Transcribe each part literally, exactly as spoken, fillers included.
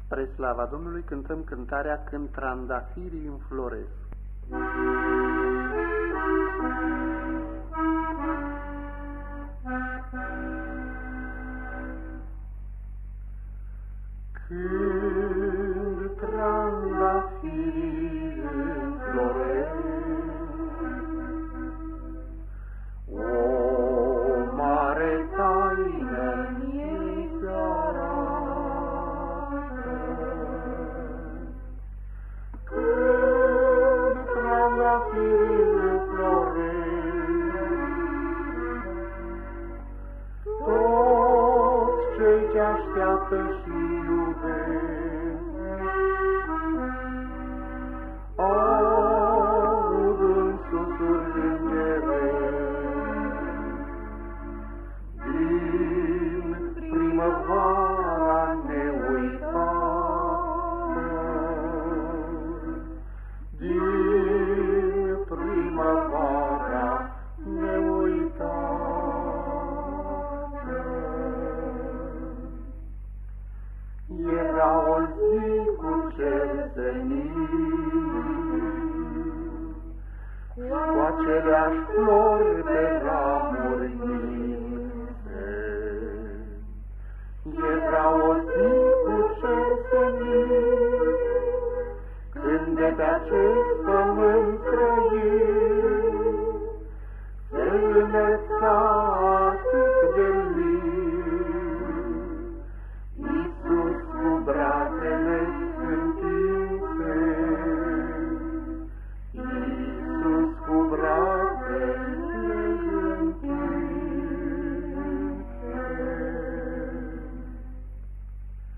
Spre slava Domnului cântăm cântarea Când trandafirii înfloresc. Când trandafirii înfloresc, o mare taină-mi se arată. Când trandafirii înfloresc, toți cei ce așteaptă și iubesc aud în susuri îngeresc din primăvara neuitată, din primăvara neuitată. Era o zi cu cer senin, cu aceleași flori pe ramuri linse. Era o zi cu cer senin, când de pe acest pământ străin se înălța atât de lin Iisus cu brațele întinse, Iisus cu brațele întinse.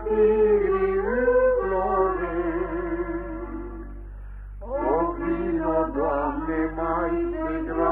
zafirii înfloresc. O vino, Doamne, mai degrabă,